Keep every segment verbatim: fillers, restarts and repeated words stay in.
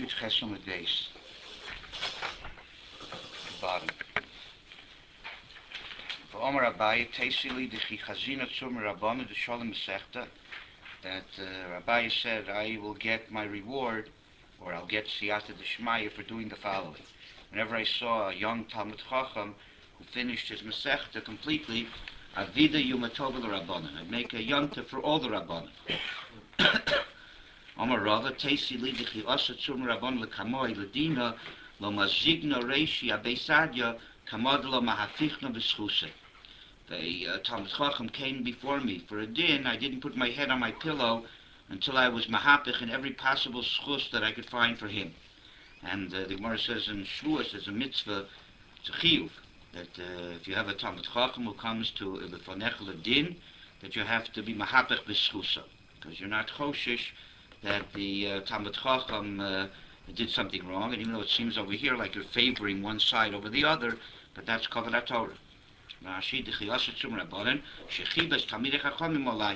Yud Ches on the base, bottom. V'Omer Abaye Teisili Dechi Chazina Tzum Rabbanu the Shalom Masechta, that uh, Rabbi said, I will get my reward, or I'll get Siyata D'Shmaya for doing the following. Whenever I saw a young Talmud Chacham who finished his Masechta completely, Avida Yumatova the Rabbanan, I'd make a yonta for all the Rabbanan. Omar Rava Teisi Lidichi Asa Tzum Rabban Lekamoi Ledina Lo Mazigna Reishi Abesadya Kamad Lo Mahafichna B'Schuse. The uh, Talmud Chacham came before me for a din. I didn't put my head on my pillow until I was mahapich in every possible schus that I could find for him. And uh, the Gemara says in Shavuos, there's a mitzvah, it's a chiyuv, that uh, if you have a Talmud Chacham who comes to the Fonechel din, that you have to be mahapich b'schusa, because you're not choshish that the uh, Talmud Chacham uh, did something wrong, and even though it seems over here like you're favoring one side over the other, but that's Kavalat Torah. Rashi D'Chiyasa Tzum Rabbanan Shechibas Talmidei Chachamim Olai.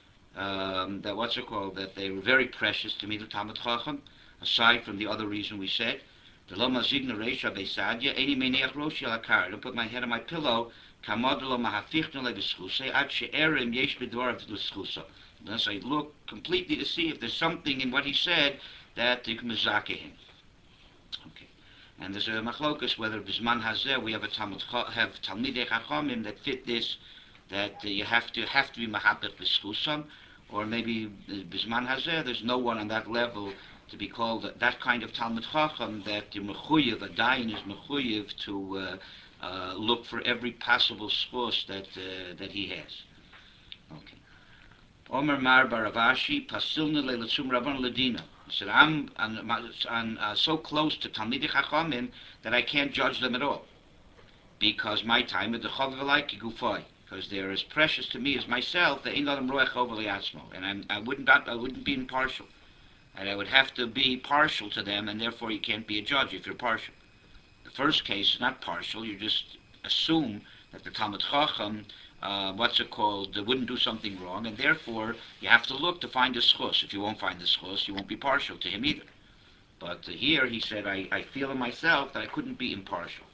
Um, that what's it called? That they were very precious to me, the Talmud Chacham. Aside from the other reason we said, the Lo Mazigna Reisha Beisadya Eini Meineach Roshi Alakar. I don't put my head on my pillow. Kamad Lo Mahafichnu LeBeSchusa Ad She'erim Yesh B'Dvarav L'Schusa. Unless I look completely to see if there's something in what he said that you can mizake him. Okay. And there's a machlokus whether Bisman Hazeh we have a Talmud have Talmidei Chachamim that fit this, that uh, you have to have to be Mahapech B'Schusam, or maybe Bisman Hazeh there's no one on that level to be called that kind of Talmud Chacham that the Mechuyev, a Dayan is Mechuyev to uh, uh, look for every possible schus that uh, that he has. Okay. Omer Mar Baravashi Pasilna Leilatzum Rabban Ladina. He said, I'm, I'm, I'm uh, so close to Talmidei Chachamim that I can't judge them at all, because my time is the Chavavalaiki Gufay, because they're as precious to me as myself. They ain't them roech over liatzmo, and I'm, I wouldn't I wouldn't be impartial, and I would have to be partial to them, and therefore you can't be a judge if you're partial. The first case is not partial; you just assume that the Talmud Chacham, uh, what's it called, uh, wouldn't do something wrong, and therefore you have to look to find a schus. If you won't find the schus, you won't be partial to him either. But uh, here he said, I, I feel in myself that I couldn't be impartial.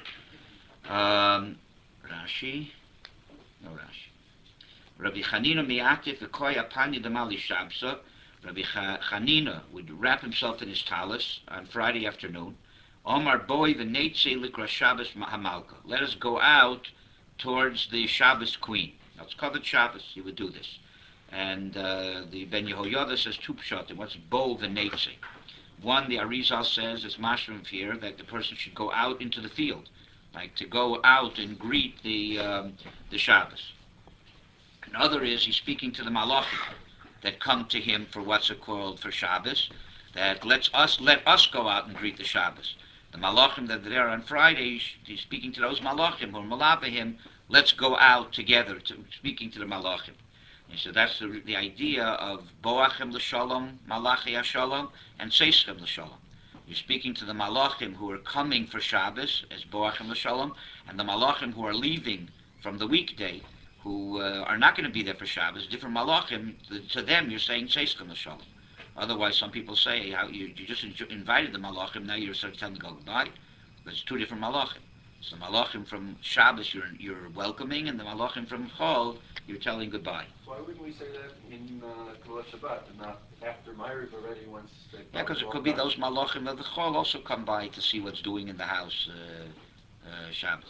Um, Rashi, no Rashi. Rabbi Chanina miyatif v'koy apani demali shabsa. Rabbi Chanina would wrap himself in his talis on Friday afternoon. Omar boi v'neitzei likra Shabbos hamalka. Let us go out towards the Shabbos queen. Now it's covered Shabbos. He would do this. And uh, the Ben Yehoyada says two pshatim. What's bo v'neitzei? One, the Arizal says, it's mashram here, that the person should go out into the field, like to go out and greet the um, the Shabbos. Another is he's speaking to the malachim that come to him for what's it called for Shabbos, that lets us let us go out and greet the Shabbos. The malachim that are there on Friday, he's speaking to those malachim who are malapa him. Let's go out together, to, speaking to the malachim. And so that's the, the idea of boachim l'shalom, malachi hashalom, and seischem l'shalom. You're speaking to the malachim who are coming for Shabbos as boachim l'shalom, and the malachim who are leaving from the weekday, who uh, are not going to be there for Shabbos. Different malachim, to them you're saying seischem l'shalom. Otherwise, some people say how you, you just invited the malachim, now you're sort of telling them to go goodbye. But it's two different malachim. So the malachim from Shabbos you're you're welcoming, and the malachim from Chol you're telling goodbye. Why wouldn't we say that in Kol Shabbat and not after Ma'ariv already once they... Yeah, because it could be those malachim of the Chol also come by to see what's doing in the house uh, uh, Shabbos.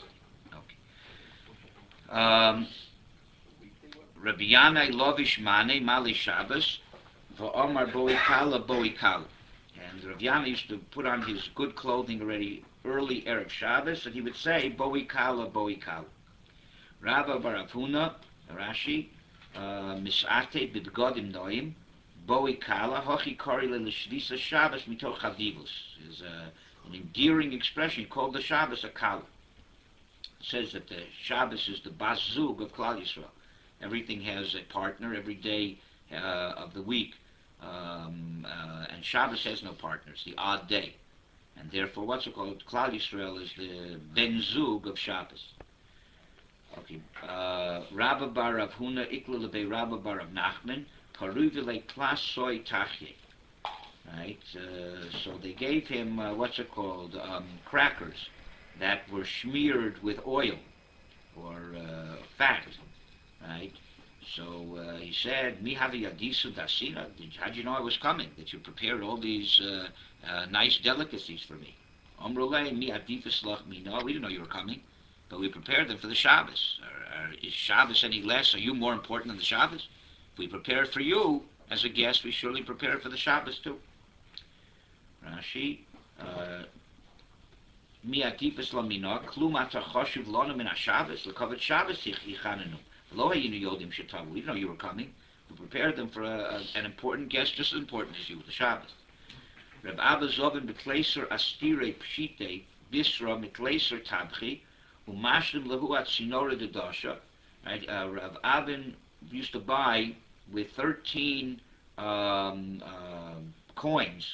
Okay. Um, Rabbi Yanai Lovish Mane Mali Shabbos V'Omar Boi Kala Boi Kala. And Rav Yana used to put on his good clothing already early Erev Shabbos, and he would say Boi Kala Boi Kala. Rava Baravuna Rashi Misate Bidgodim Noim Boi Kala Hochi Kori Lelishvisa Shabbos Mitoch Chavivus is an endearing expression called the Shabbos a Kala. It says that the Shabbos is the Bazug of Klal Yisrael. Everything has a partner every day uh, of the week, um, uh, and Shabbos has no partner. It's the odd day, and therefore, what's it called? Klal Yisrael is the Ben Zug of Shabbos. Okay, Rabba bar Rav Huna ikla lebei Rabba bar Rav Nachman paruvile klas soy tachye. right? Uh, so they gave him, uh, what's it called, um, crackers that were smeared with oil or uh, fat, right? So uh, he said, "Mi havi yadisu dasina." How'd you know I was coming? That you prepared all these uh, uh, nice delicacies for me? Amrulay mi adifus lach mi. No, we didn't know you were coming, but we prepared them for the Shabbos. Are, are, is Shabbos any less? Are you more important than the Shabbos? If we prepared for you as a guest, we surely prepared for the Shabbos too. Rashi. Uh, Mi adifus lamina klum ata choshuv lanu min haShabbos l'kavod Shabbos yichanenu. Lo hayinu yodim shetavu. We didn't know you were coming. We prepared them for a, a, an important guest, just as important as you, the Shabbos. Reb Abba Zovin bekleiser astire pshite bisra mikleiser tabchi umashlim lehu at sinora dedasha. Right, uh, Reb Abin used to buy with thirteen um, uh, coins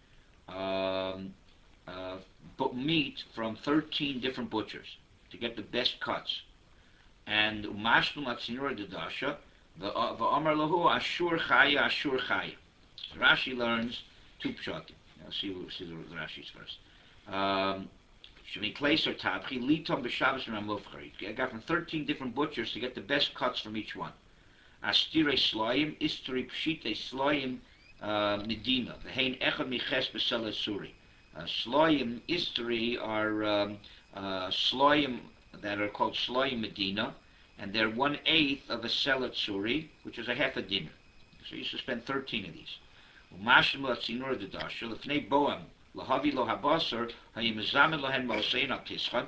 um, uh, meat from thirteen different butchers to get the best cuts. And umashlim at sinora dedasha the Amar lahu ashur chaya ashur chaya. So Rashi learns two pshatim. Now see, see the, the Rashi's first. Um, Shemikleiser tabchi litom b'Shabbos ramufchar. I got from thirteen different butchers to get the best cuts from each one. Astire sloim istri pshite sloim medina. V'hein echad miches b'sela suri. Sloim istri are um, uh, sloim that are called sloim medina, and they're one eighth of a selat suri, which is a half a dinner. So you used to spend thirteen of these. Umashim latzinur dedasher lefnei boam lahavi lo habasar hayimezamed lohen mosein al tischa.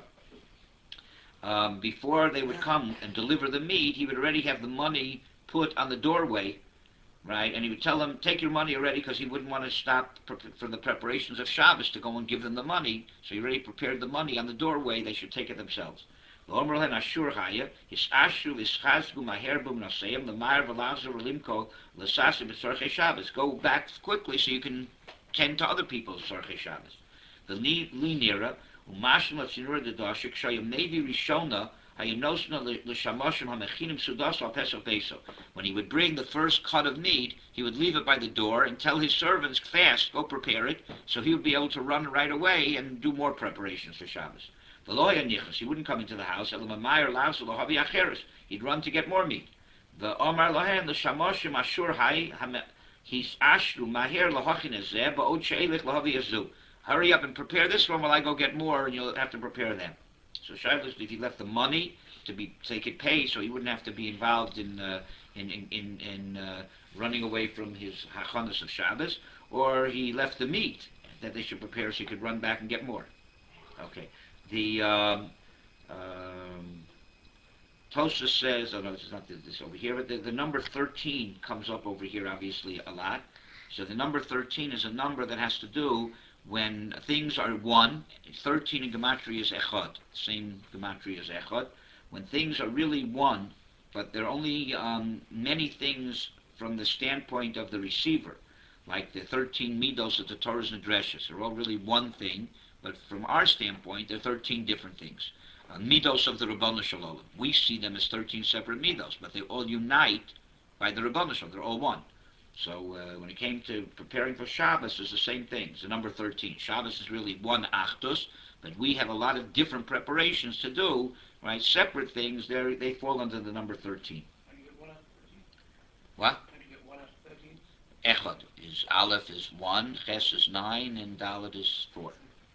Um, before they would come and deliver the meat, he would already have the money put on the doorway, right? And he would tell them, take your money already, because he wouldn't want to stop for the preparations of Shabbos to go and give them the money. So he already prepared the money on the doorway. They should take it themselves. Go back quickly so you can tend to other people's Tzarchei Shabbos. The linira umashim atzinura dedashik shayim nevi rishona hayanosna l'shamoshim hamechinim sudas al pesach beso. When he would bring the first cut of meat, he would leave it by the door and tell his servants, fast, go prepare it, so he would be able to run right away and do more preparations for Shabbos. He wouldn't come into the house. He'd run to get more meat. The Omar Lohen, the Shamoshim Ashur Hai, he's Ashru Mahir Lahochin Ezeh, Ba'od She'elich Lahavi Azu. Hurry up and prepare this one while I go get more, and you'll have to prepare them. So Shabbos, if he left the money to be, so he could pay, so he wouldn't have to be involved in uh, in in in, in uh, running away from his hachanas of Shabbos, or he left the meat that they should prepare, so he could run back and get more. Okay. The um, um, Tosha says, oh no, it's not this over here, but the, the number thirteen comes up over here obviously a lot. So the number thirteen is a number that has to do when things are one. thirteen in Gematria is Echad, same Gematria as Echad. When things are really one, but there are only um, many things from the standpoint of the receiver, like the thirteen midos of the Torah's Nedreshes. They're all really one thing. But from our standpoint, they're thirteen different things. Uh, midos of the Rabbanu Shalom. We see them as thirteen separate midos, but they all unite by the Rabbanu Shalom. They're all one. So uh, when it came to preparing for Shabbos, it's the same thing. It's the number thirteen. Shabbos is really one Achdus, but we have a lot of different preparations to do, right? Separate things, they fall under the number thirteen. How do you get one out of thirteen? What? How do you get one out of thirteen? Echad is, Aleph is one, Ches is nine, and Dalet is four.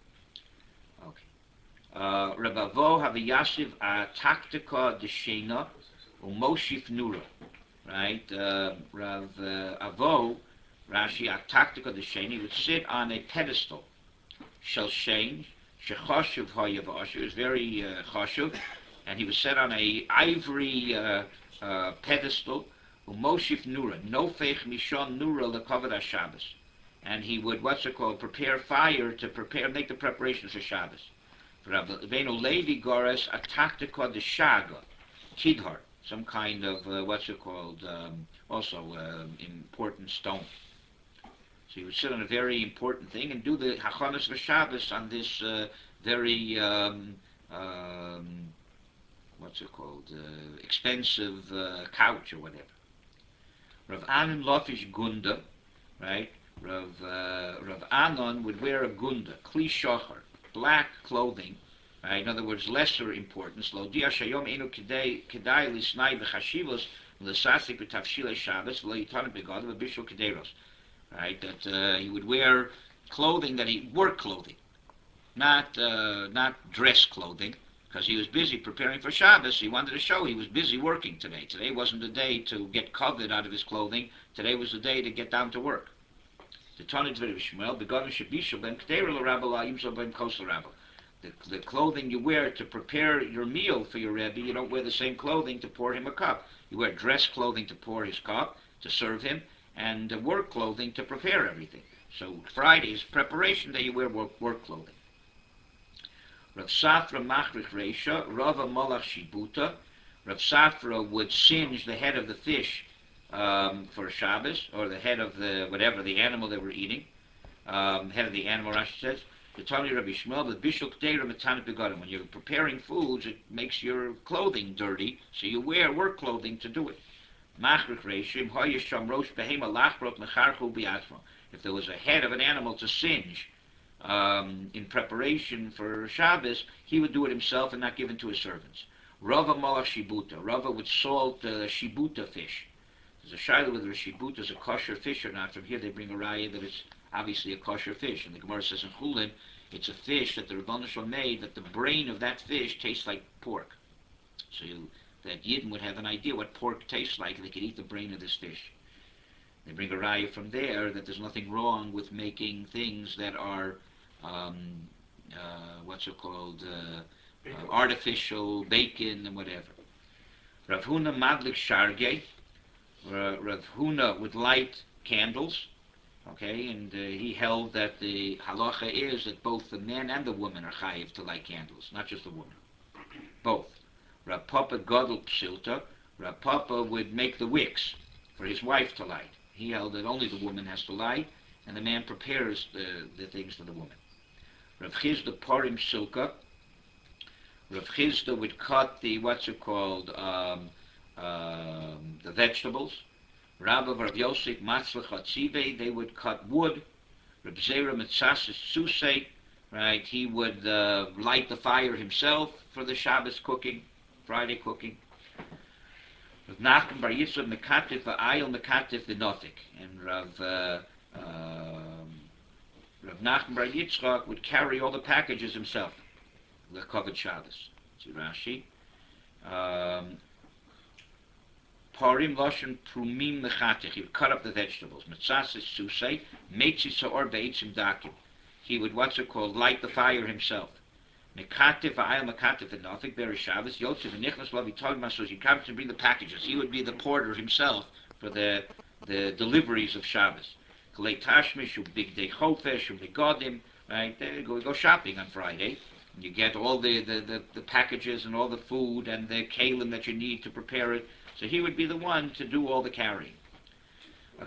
Okay. Uh, Rebavo Haviyashiv a Taktika Deshena Umoshif Nura. Right? Uh, Rav uh, Avo, Rashi a Taktika Deshena, he would sit on a pedestal. Shel Shein, Shechoshuv Hayavash. It was very uh, choshuv, and he was set on a ivory uh, uh, pedestal. Umoshif Nura. Nofech Mishon Nura Lekavod HaShabbos. And he would, what's it called, prepare fire to prepare, make the preparations for Shabbos. Rabbeinu Levi Gores a Taktika de Shaga, Kidhar, some kind of, uh, what's it called, um, also uh, important stone. So he would sit on a very important thing and do the Hachanas for Shabbos on this uh, very, um, um, what's it called, uh, expensive uh, couch or whatever. Rav Anan Lofish Gunda, right? Rav, uh, Rav Anon would wear a gunda, kli shocher, black clothing, right? In other words, lesser importance. Lo dia shayom enu kedai kedai lisnai b'chashivos l'sasik b'tavshilei Shabbos v'lo yitanim begadim v'bishul kedeiros. Right? That uh, he would wear clothing that he work clothing, not uh, not dress clothing, because he was busy preparing for Shabbos. He wanted to show he was busy working today. Today wasn't the day to get covered out of his clothing. Today was the day to get down to work. The Tana Dvei Shmuel, begotten Shabishal ben K'derel Rabba La Yimsal ben Kosel Rabba. The the clothing you wear to prepare your meal for your Rebbe, you don't wear the same clothing to pour him a cup. You wear dress clothing to pour his cup, to serve him, and uh, work clothing to prepare everything. So Friday is preparation day. You wear work, work clothing. Rav Safra Machrich Reisha, Rava Malach Shibuta. Rav Safra would singe the head of the fish um, for Shabbos, or the head of the whatever the animal they were eating. Um, head of the animal, Rashi says. The Tani Rabbi Shmuel, the Bishul K'deira Metanit Begadim. When you're preparing foods, it makes your clothing dirty, so you wear work clothing to do it. Machrich Reishim Hoyesham Rosh Behema Lachrot Mecharchu Biatmo. If there was a head of an animal to singe um, in preparation for Shabbos, he would do it himself and not give it to his servants. Rava Malach Shibuta. Rava would salt uh, Shibuta fish. There's a shiloh whether a Shibuta is a kosher fish or not. From here they bring a raya that it's obviously a kosher fish. And the Gemara says in Chulin, it's a fish that the Rebbeinu Shalom made, that the brain of that fish tastes like pork. So you, that Yidden would have an idea what pork tastes like, and they could eat the brain of this fish. They bring a raya from there that there's nothing wrong with making things that are, um, uh, what's it called, uh, uh, artificial bacon and whatever. Rav Huna Madlik Shargei. Uh, Rav Huna would light candles, okay, and uh, he held that the halacha is that both the man and the woman are chayiv to light candles, not just the woman, both. Rav Papa Gadol Psilta. Rav Papa would make the wicks for his wife to light. He held that only the woman has to light, and the man prepares the, the things for the woman. Rav Chizda Parim Silka. Rav Chizda would cut the, what's it called, um, um, the vegetables. Rabba Rav Yosef Matzlach Hatzive, they would cut wood. Rav Zera Mitzasis Susei, right, he would uh, light the fire himself for the Shabbos cooking, Friday cooking. Rav Nachman Bar Yitzchak Mekatif V'ayil Mekatif V'notik. And Rav, uh, um, Rav Nachman Bar Yitzchak would carry all the packages himself, the covered Shabbos. See Rashi. Um, Parim Loshen Prumim Mechatich. He would cut up the vegetables. Mitzasis Susei, Meitzi Sa'or Be'itzim Dakim. He would, what's it called, light the fire himself. Mekatif V'ayil Mekatif V'notik, Beri Shabbos, Yotzev V'nichnas Lo V'tog Masos. He comes to bring the packages. He would be the porter himself for the the deliveries of Shabbos. Kalei Tashmish, Big Day Chofesh, Begodim, right? They go, go shopping on Friday. You get all the, the, the, the packages and all the food and the kalim that you need to prepare it. So he would be the one to do all the carrying. So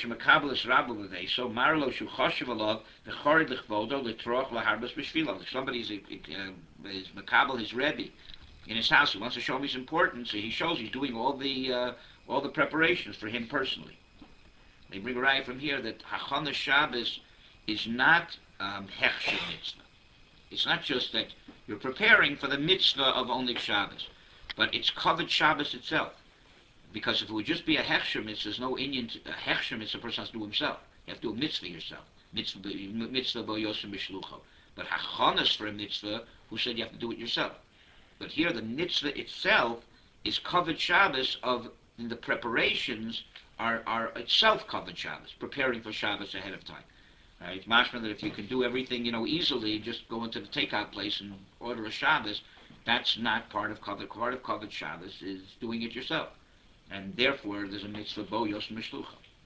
Marlo Shuchoshivalov, the Chorid Lichvodo, the Troch Laharbas Bishvilo. If somebody is, uh, is Makabel, his Rebbe, in his house, he wants to show him his importance, so he shows he's doing all the uh, all the preparations for him personally. They bring a raya from here that Hachana Shabbos is not um, Hechsher Mitzvah. It's not just that you're preparing for the mitzvah of only Shabbos, but it's covered Shabbos itself. Because if it would just be a hechsher mitzvah, there's no Indian, a hechsher mitzvah a person has to do himself. You have to do a mitzvah yourself. Mitzvah mitzvah bo yosem b'shlucho. But hachanas for a mitzvah, who said you have to do it yourself? But here the mitzvah itself is covered Shabbos of the preparations are, are itself covered Shabbos, preparing for Shabbos ahead of time. Right? It's mashma that if you can do everything, you know, easily, just go into the takeout place and order a Shabbos, that's not part of covered. Part of covered Shabbos is doing it yourself. And therefore, there's a mitzvah bo yos mishlucha.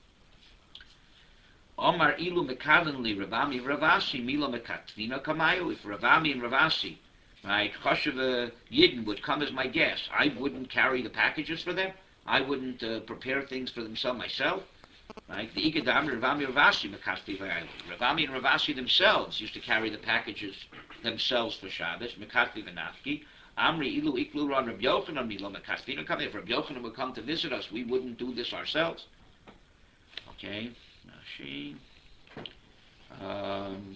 Omar ilu mekadanli Ravami Ravasi milo mekatvina kamayu. If Ravami and Ravasi, right, Choshev Yidden would come as my guests, I wouldn't carry the packages for them. I wouldn't uh, prepare things for themselves myself. Right? The Ikadam Ravami Ravasi mekatvi v'aylu. Ravami and Ravasi themselves used to carry the packages themselves for Shabbos. Mekatvi v'nafki. Amri ilu iklu ron Rabbi Yochanan milo mekasvina come. If Rabbi Yochanan would come to visit us, we wouldn't do this ourselves. Okay, Rashi. Um,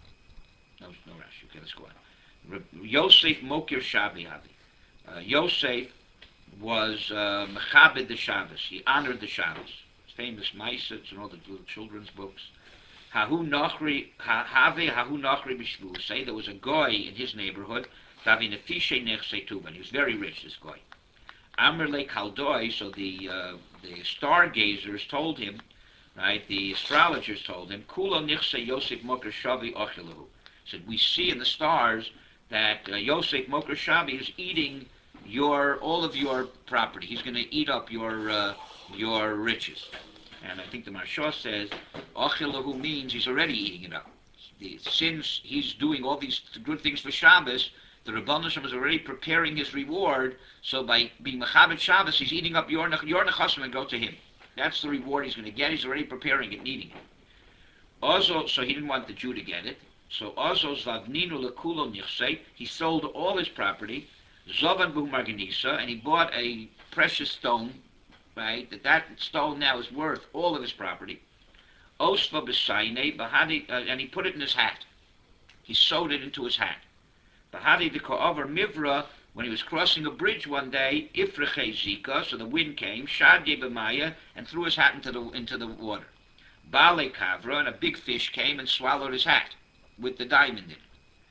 no, no Rashi. Okay, let's go on. Re- Yosef Mokir Shabi Havi. Uh, Yosef was uh, Mechabed the Shabbos. He honored the Shabbos. Famous Maisets and all the little children's books. Hahu Nachri, Have Hahu Nachri Bishvu. Say there was a guy in his neighborhood. Davi Nefishe Nechse Tuban. He was very rich, this guy. Amrle Kaldoi, so the uh, the stargazers told him, right, the astrologers told him, Kulo Nichse Yosef Moker Shavi Ochilahu. Said, we see in the stars that uh, Yosef Moker Shavi is eating your all of your property. He's going to eat up your uh, your riches. And I think the Marsha says, Ochilahu means he's already eating it up. The, since he's doing all these good things for Shabbos, the Rebbeinu Shem is already preparing his reward, so by being Mechabed Shabbos, he's eating up your, your Nechasim and go to him. That's the reward he's going to get. He's already preparing it and eating it. Also, so he didn't want the Jew to get it. So also, Zavninu Lekulo Nichse, he sold all his property, Zovan Bu Marganisa, and he bought a precious stone, right, that that stone now is worth all of his property. Osva B'Saine, and he put it in his hat. He sewed it into his hat. Bahadi the Ko'over Mivra, when he was crossing a bridge one day, Ifreche Zika, so the wind came, Shad Yebamaya, and threw his hat into the into the water. Bale Kavra, and a big fish came and swallowed his hat with the diamond in it.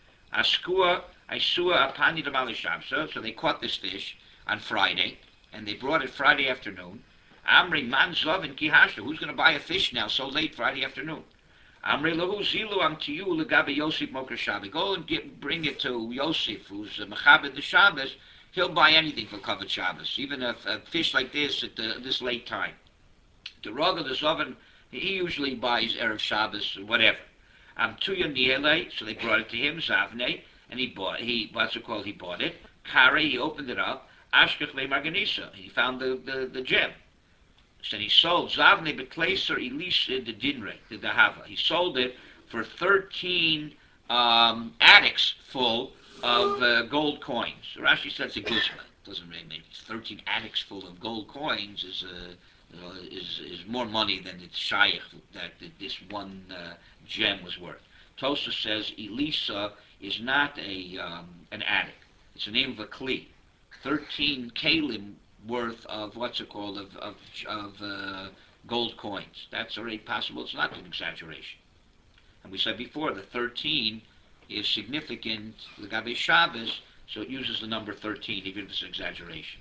Askua, Aisua Apani de Malishabsa, so they caught this fish on Friday, and they brought it Friday afternoon. Amri Manzov and Kihasha, who's going to buy a fish now so late Friday afternoon? Amri lahu zilu am to you legabe Yosef Moker Shabbos. Go and get, bring it to Yosef, who's uh, Mechabed the Shabbos. He'll buy anything for covered Shabbos, even a, a fish like this at the, this late time. The Roga the Zovan, he usually buys Erev Shabbos, whatever. Am Tuya Niele, so they brought it to him, Zavne, and he bought, he, what's it called, he bought it. Kare, he opened it up. Ashkech le Marganisa, he found the, the, the gem. So he sold Zavne Bekleser Elisha the Dinre, the Dahava. He sold it for thirteen um, attics full of uh, gold coins. Rashi says a guzma. Doesn't really make it. thirteen attics full of gold coins is uh, uh, is is more money than it's shaykh that, that this one uh, gem was worth. Tosa says Elisa is not a um, an attic. It's the name of a kli. Thirteen kalim worth of what's it called of of, of uh, gold coins. That's already possible. It's not an exaggeration. And we said before the thirteen is significant. Legabe Shabbos, so it uses the number thirteen, even if it's an exaggeration.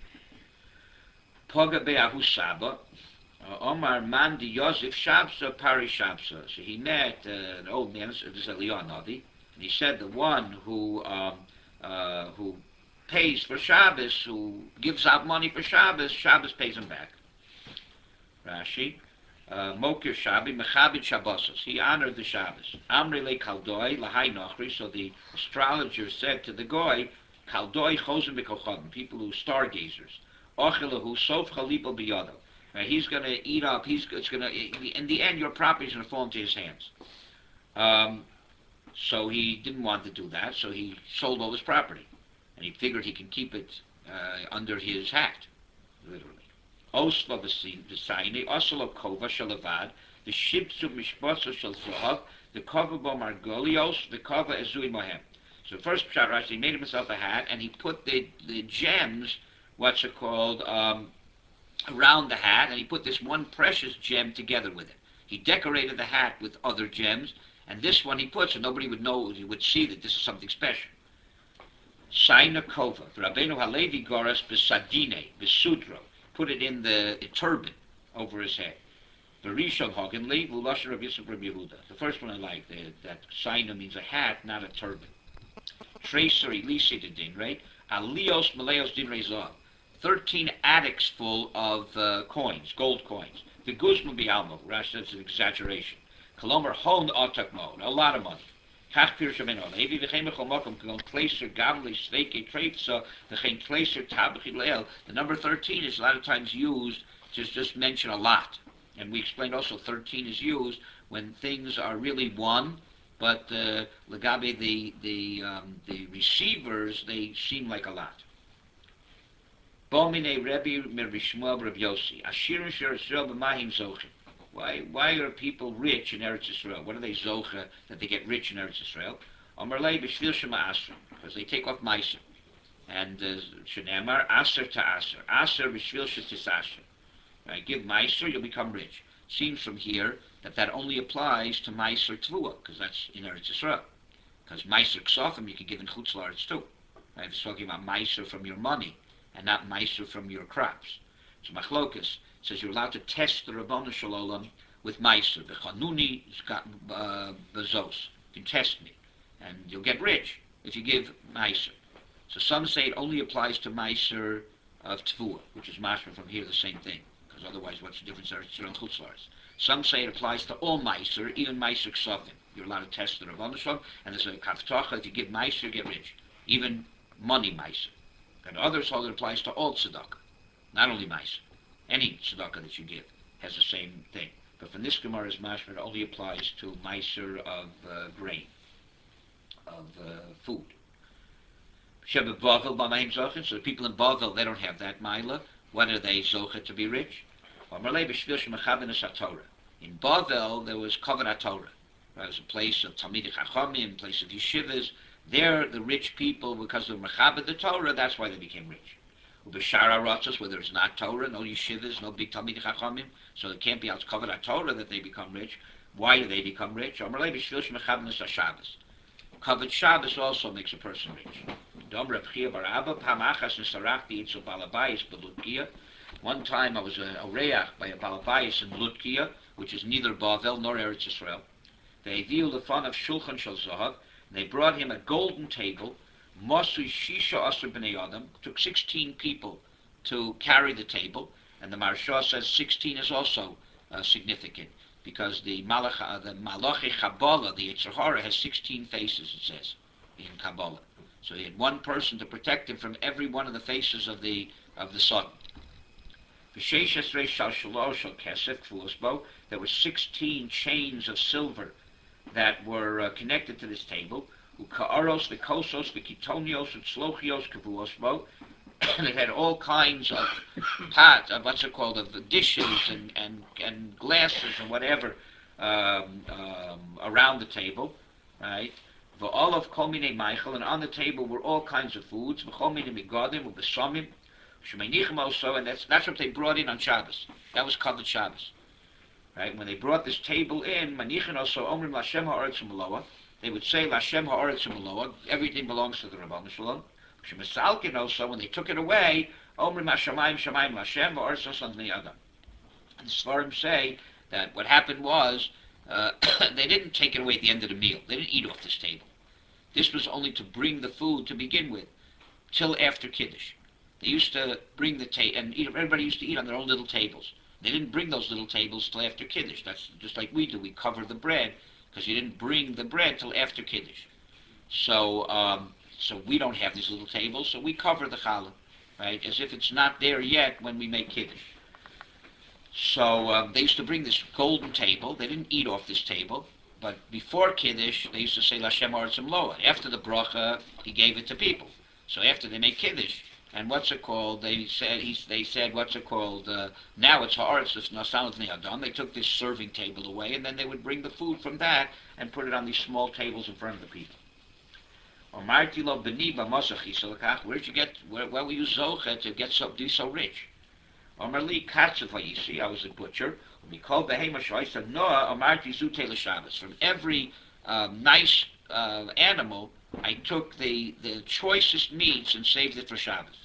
Poga be'ahu saba, Omar Mandi Yosef Shabsa Pari Shabsa. So he met uh, an old man. This is Eliyahu Navi, and he said the one who um, uh, who pays for Shabbos, who gives out money for Shabbos, Shabbos pays him back. Rashi, uh, Mokir Shabi, Mechabit Shabbosos. He honored the Shabbos. Amri le Kaldoi, Lahai Nochri. So the astrologer said to the Goy, Kaldoi Chosim B'Kochodim, people who stargazers. Ochilahu Sof Chalipo B'Yodo. He's going to eat up. He's it's going to. In the end, your property is going to fall into his hands. Um, so he didn't want to do that. So he sold all his property. And he figured he can keep it uh, under his hat, literally. Osva v'sayne, osolo kova shalavad, the shibtzu mishposo shal zohav, the kova bo margolios, the kova ezui mohem. So first pshat Rashi, he made himself a hat, and he put the, the gems, what's it called, um, around the hat, and he put this one precious gem together with it. He decorated the hat with other gems, and this one he put so nobody would know, he would see that this is something special. Shaina Kova, Rabbeinu Halevi Goras Besadine, Besudro, put it in the turban over his head. Berishon Hogenli, Vulasha Rabbi Yisuf Rabbi Yehuda. The first one I like, the, that Shaina means a hat, not a turban. Tracer Elisi de Din, right? Alios Maleos Din Rezah. Thirteen attics full of uh, coins, gold coins. The Guzma Bialmo, Rashi says an exaggeration. Kolomer Hon Otakmo, a lot of money. The number thirteen is a lot of times used to just mention a lot. And we explained also thirteen is used when things are really one, but uh, legabe the the um, the receivers, they seem like a lot. Bomine Rebbe Merishmuel Reb Yossi. Ashirin Sher Israel b'Mahim Zochim. Why, why are people rich in Eretz Yisrael? What are they zocha that they get rich in Eretz Yisrael? Amar lei b'shvil shema asr, because they take off meiser. And shenemar uh, aser to aser, aser b'shvil shetis asher. Right? Give meiser, you'll become rich. Seems from here that that only applies to meiser tvua, because that's in Eretz Yisrael. Because meiser ksofim you can give in chutz la'aretz too. Right? It's talking about meiser from your money and not meiser from your crops. So machlokas says you're allowed to test the Rabbanu Shalom with meiser. The chanuni uh, bezos. You can test me, and you'll get rich if you give meiser. So some say it only applies to meiser of tvua, which is mashma from here the same thing. Because otherwise, what's the difference? Eretz and chutz la'aretz. Some say it applies to all meiser, even meiser ksofim. You're allowed to test the Rabbanu Shalom, and there's a kaftacha, if you give meiser, you get rich. Even money meiser. And others hold it applies to all tzedakah, not only meiser. Any tzedakah that you give has the same thing. But from this Gemara's mashma, it only applies to meiser of uh, grain, of uh, food. Sheba Bavel b'mayim zochet. So the people in Bavel, they don't have that mila. When are they zochet to be rich? In Bavel, there was Kavanah Torah. There was a place of Talmidei Chachamim, a place of yeshivas. There, the rich people, because of Mechaber the Torah, that's why they became rich. Ubeshara Rotzos, where there's not Torah, no yeshivas, no big Talmidei Chachamim, so it can't be out Kavanah Torah that they become rich. Why do they become rich? Covered Shabbos also makes a person rich. One time I was a, a reach by a Balabayis in Lutkia, which is neither Bavel nor Eretz Yisrael. They viewed the fun of Shulchan Shel Zahav. They brought him a golden table. Mosui Shisha Asr B'nei Adam. Took sixteen people to carry the table. And the Maharsha says sixteen is also uh, significant, because the Malach, uh, the Malachi Kabbalah, the Yetzer Hara, has sixteen faces, it says, in Kabbalah. So he had one person to protect him from every one of the faces of the of the sun. There were sixteen chains of silver that were uh, connected to this table. And it had all kinds of pots, uh, what's it called, of dishes and, and, and glasses and whatever um, um, around the table, right? All of Kolmine Michael, and on the table were all kinds of foods. And that's, that's what they brought in on Shabbos. That was covered Shabbos. Right? When they brought this table in, they would say, Lashem ha'aretz u'maloa, everything belongs to the Rabbanu Shalom. Also, when they took it away, Omrim Hashamayim Shamayim Lashem ha'aretz u'maloa. And the Svarim say that what happened was, uh, they didn't take it away at the end of the meal. They didn't eat off this table. This was only to bring the food to begin with, till after Kiddush. They used to bring the table, and eat, everybody used to eat on their own little tables. They didn't bring those little tables till after Kiddush. That's just like we do. We cover the bread, because you didn't bring the bread till after Kiddush. So, um, so we don't have these little tables, so we cover the challah, right, as if it's not there yet when we make Kiddush. So um, they used to bring this golden table. They didn't eat off this table, but before Kiddush, they used to say Lashem ha'aretz u'maloa. After the bracha, he gave it to people. So after they make Kiddush, and what's it called? They said he, they said what's it called? Uh, now it's ha'aretz nasan l'fnei adam. They took this serving table away, and then they would bring the food from that and put it on these small tables in front of the people. Where did you get? Where, where were you zocha to get so be so rich? Omerli katzav vayisi. I was a butcher. We called behema. I said Noah amarti zute l'Shabbos. From every um, nice uh, animal, I took the, the choicest meats and saved it for Shabbos.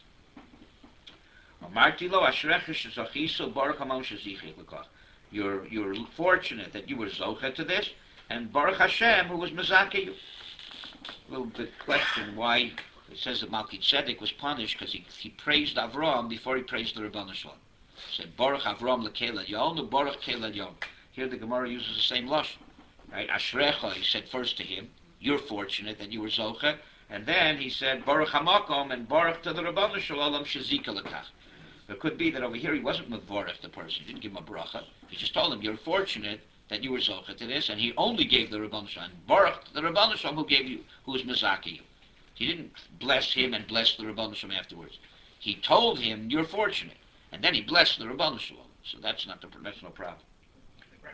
You're, you're fortunate that you were zocha to this, and Baruch Hashem, who was mezakeh you. A little bit question why it says that Melchizedek was punished, because he, he praised Avram before he praised the Rabbanu Shalom. He said, Baruch Avram lekelad yom, no Baruch kelad yom. Here the Gemara uses the same lashon. Right? Ashrecha, he said first to him, you're fortunate that you were zocha, and then he said, Baruch hamakom, and Baruch to the Rabbanu Shalom shezika lekach. It could be that over here he wasn't mevorach the person, he didn't give him a bracha. He just told him, you're fortunate that you were zocha to this, and he only gave the Rabbanu Shalom. Baruch the Rabbanu Shalom who gave you, who was mezakeh you. He didn't bless him and bless the Rabbanu Shalom afterwards. He told him, you're fortunate, and then he blessed the Rabbanu Shalom. So that's not the, that's no problem. Right.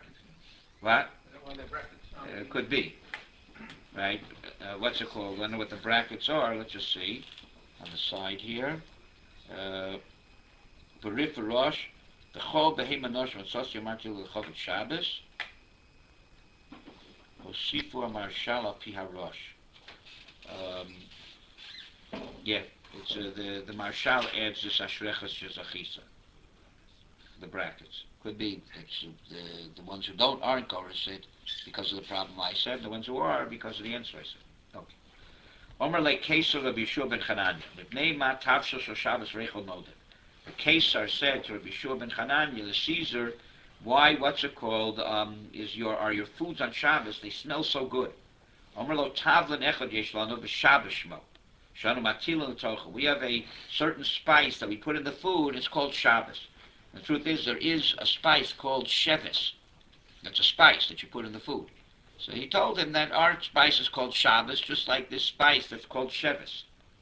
What? Is that one of the brackets? Uh, could be. Right? Uh, what's it called? I wonder what the brackets are. Let's just see. On the side here. Uh, Berif Rosh. The Chol Behema Nosh Matzos Yomartil L'Chovet Shabbos. Osifu Marshal Al Pi HaRosh. Um, yeah, it's uh, the the Marshal adds this Ashrechas Shezachisa. The brackets. Could be it's, uh, the the ones who don't aren't Gorasid because of the problem I said. The ones who are because of the answer I said. Okay. Omer le Kesar Rabbi Yeshua ben Chananya. Mipnei ma tavshos o Shabbos reichel noda. The Kesar said to Rabbi Yeshua ben Chananya, the Caesar, why? What's it called? Um, is your are your foods on Shabbos? They smell so good. Omer lo tavlen echad yesh lanu b'Shabbos shmo. Shanu matilin l'tocha. We have a certain spice that we put in the food. It's called Shabbos. The truth is, there is a spice called shevis. That's a spice that you put in the food. So he told him that our spice is called Shabbos, just like this spice that's called shevis.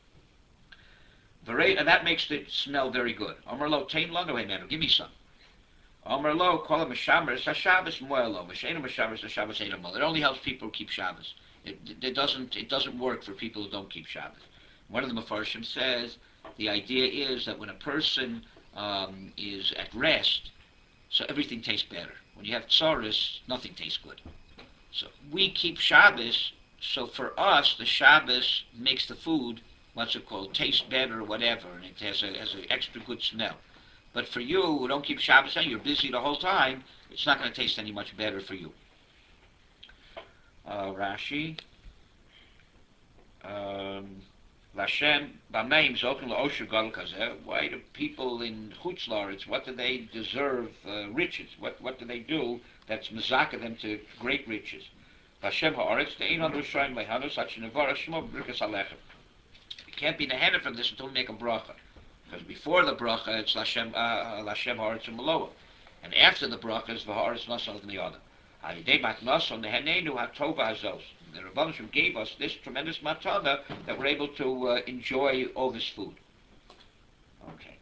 And that makes it smell very good. Omer lo tein lanu heimenu. Give me some. Omer lo kol ha-mishamer ha-Shabbos moelo. M'sheinu mishamer ha-Shabbos eino moel. It only helps people who keep Shabbos. It, it doesn't. It doesn't work for people who don't keep Shabbos. One of the Mefarshim says the idea is that when a person um, is at rest, so everything tastes better. When you have tsaris, nothing tastes good. So we keep Shabbos, so for us, the Shabbos makes the food, what's it called, taste better or whatever, and it has a has an extra good smell. But for you, who don't keep Shabbos, and you're busy the whole time, it's not going to taste any much better for you. Uh, Rashi. Um, Lashem Bameim Zokin Laosher Gadol Kazeh. Why do people in Chutz La'aretz, what do they deserve uh, riches? What what do they do that's mezaka them to great riches? Lashem Haaretz De'ein Adu Shoyim Lehanu Such Nevara Shmo B'Birkas Alechem. You can't be nehena from this until we make a bracha, because before the bracha it's Lashem uh, Lashem Haaretz and Meloa, and after the bracha it's V'Haaretz Nasan L'Niyada. Halidei Matnason Nehenenu HaTova Hazos. The Rebbeinu gave us this tremendous matana that we're able to uh, enjoy all this food. Okay.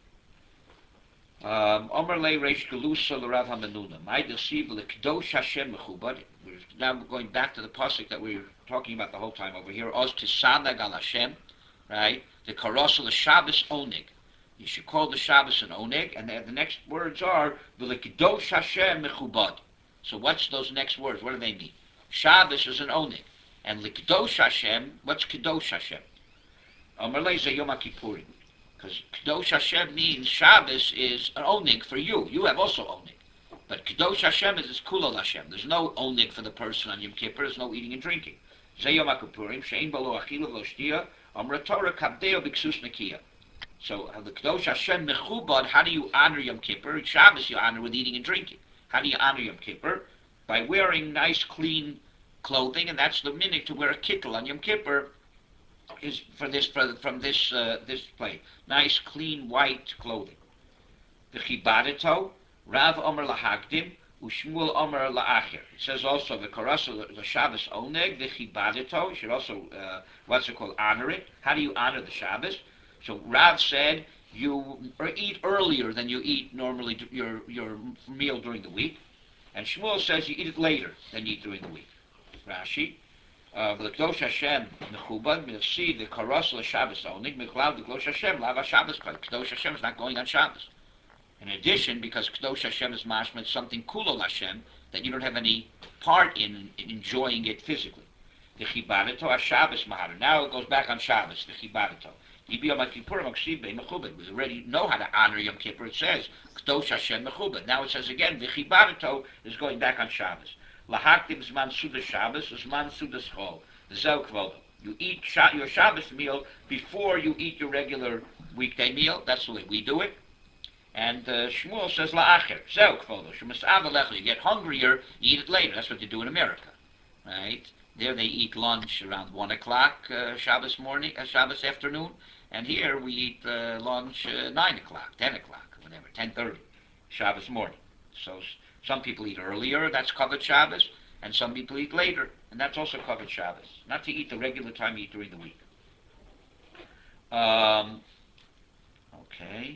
Omer le Reish Gelusa l'Rav HaMenuna. My deceive l'Kdosh Hashem mechubad. We're now going back to the pasuk that we were talking about the whole time over here. Oz Tisanag al Hashem, right? The Karosel Shabbos Oneg. You should call the Shabbos an Oneg, and the, the next words are l'Kdosh Hashem mechubad. So what's those next words? What do they mean? Shabbos is an Oneg. And L'Kedosh Hashem, what's Kedosh Hashem? Amalei Ze Yom HaKippurim. Because Kedosh Hashem means Shabbos is an Oneg for you. You have also Oneg. But Kedosh Hashem is Kulal Hashem. There's no Oneg for the person on Yom Kippur. There's no eating and drinking. Ze Yom HaKippurim, Shein Balo Achila V'lo Shtiya, Amra Torah Kabdeo B'Ksus Nekiya. So the Kedosh Hashem Mechubad, how do you honor Yom Kippur? Shabbos you honor with eating and drinking. How do you honor Yom Kippur? By wearing nice, clean clothing, and that's the minute to wear a kittel on Yom Kippur is for this for, from this uh, this plate. Nice, clean, white clothing. The Chibadeto, Rav Omer Lahagdim, Ushmuel Omer La'achir. It says also the Karasa, the Shabbos Oneg, the Chibadeto. You should also, uh, what's it called, honor it. How do you honor the Shabbos? So Rav said you eat earlier than you eat normally your your meal during the week, and Shmuel says you eat it later than you eat during the week. Rashi, V'Lekdosh Hashem mechubad m'nefsi the karos l'Shabbos only mechlav the Kdosh Hashem lava Shabbos. Kdosh Hashem is not going on Shabbos. In addition, because Kdosh Hashem is mashma, something kulol Hashem that you don't have any part in, in enjoying it physically. The chibadeto Shabbos mahar. Now it goes back on Shabbos. The chibadeto. We already know how to honor Yom Kippur. It says Kdosh Hashem mechubad. Now it says again the chibadeto is going back on Shabbos. Lahaktim zman suda Shabbos, zman suda schol. Zel kvodo. You eat your Shabbos meal before you eat your regular weekday meal. That's the way we do it. And uh, Shmuel says la'acher. Zel kvodo. You get hungrier, you eat it later. That's what they do in America, right? There they eat lunch around one o'clock uh, Shabbos morning, uh, Shabbos afternoon, and here we eat uh, lunch uh, nine o'clock, ten o'clock, whatever, ten thirty, Shabbos morning. So some people eat earlier, that's covered Shabbos, and some people eat later, and that's also covered Shabbos. Not to eat the regular time you eat during the week. Um, okay.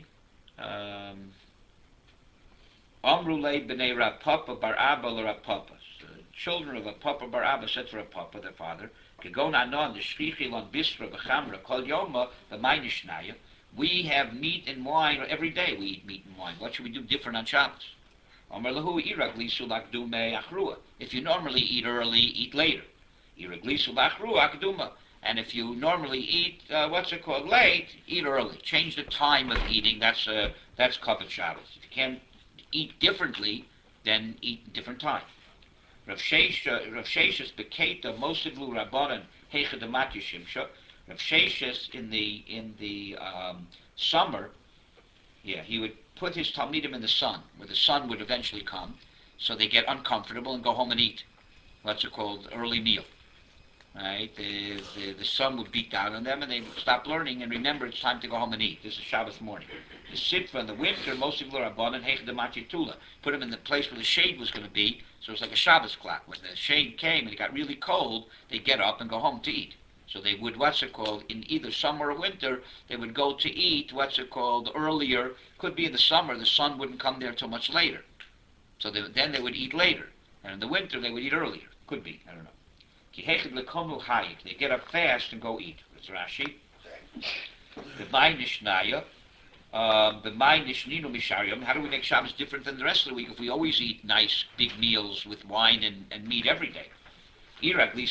Um, Amrulei b'nei Rav Papa bar Abba Rav Papa. children of a papa bar Abba said for a papa, their father, Kegon anon the shrichil on bisra b'chamra kol yoma b'maynishnaya. We have meat and wine every day. We eat meat and wine. What should we do different on Shabbos? Amar lahu iraglisu lakdume achrua. If you normally eat early, eat later. Iraglisu lachrua akduma. And if you normally eat, uh, what's it called, late, eat early. Change the time of eating. That's uh, that's Kavod Shabbos. If you can't eat differently, then eat different time. Rav Sheshes beketa mosivlu rabbanan heichadamat yishimsha. Rav Sheshes in the in the um, summer, yeah, he would put his talmidim in the sun, where the sun would eventually come, so they get uncomfortable and go home and eat. What's it called, early meal. Right? The, the, the sun would beat down on them, and they would stop learning and remember it's time to go home and eat. This is Shabbos morning. The sitva in the winter, most of Rabbanan, Heichadamat Tula, put them in the place where the shade was going to be, so it was like a Shabbos clock. When the shade came and it got really cold, they'd get up and go home to eat. So they would, what's it called, in either summer or winter, they would go to eat, what's it called, earlier. Could be in the summer, the sun wouldn't come there till much later. So they, then they would eat later. And in the winter, they would eat earlier. Could be, I don't know. They get up fast and go eat. That's Rashi. The Mainishnaya, the Mainishninu Misharium. How do we make Shabbos different than the rest of the week if we always eat nice big meals with wine and, and meat every day? If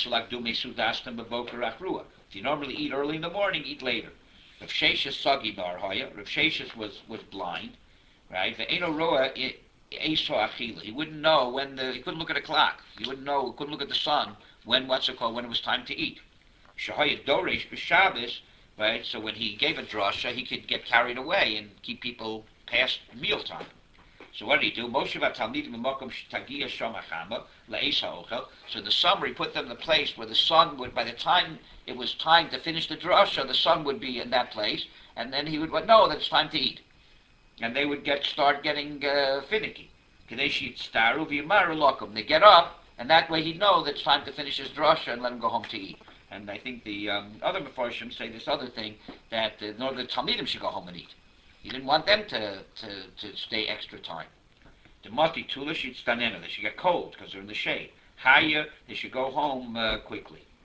you normally eat early in the morning, eat later. Rav Sheshes Sagi Bar Hoya. Rav Sheshes was was blind, right? The Eno Roa Eso Achila. He wouldn't know when the he couldn't look at a clock. He wouldn't know. He couldn't look at the sun. When what's it called? When it was time to eat. Shahaya Doresh b'Shabbos, right? So when he gave a drasha, he could get carried away and keep people past mealtime. So what did he do? Moshe v'Talmidim b'Makom Shtagia Shomachama Le'es HaOchel. So in the summer, he put them in the place where the sun would, by the time it was time to finish the drasha, the sun would be in that place, and then he would know that it's time to eat, and they would get start getting uh, finicky. Kadeshi Staru v'Yimaru Lokum. They get up. And that way he'd know that it's time to finish his drasha and let him go home to eat. And I think the um, other Mefarshim say this other thing, that uh, nor the Talmidim should go home and eat. He didn't want them to, to, to stay extra time. The Mati Tula should stanena. They should get cold because they're in the shade. Haya, they should go home uh, quickly.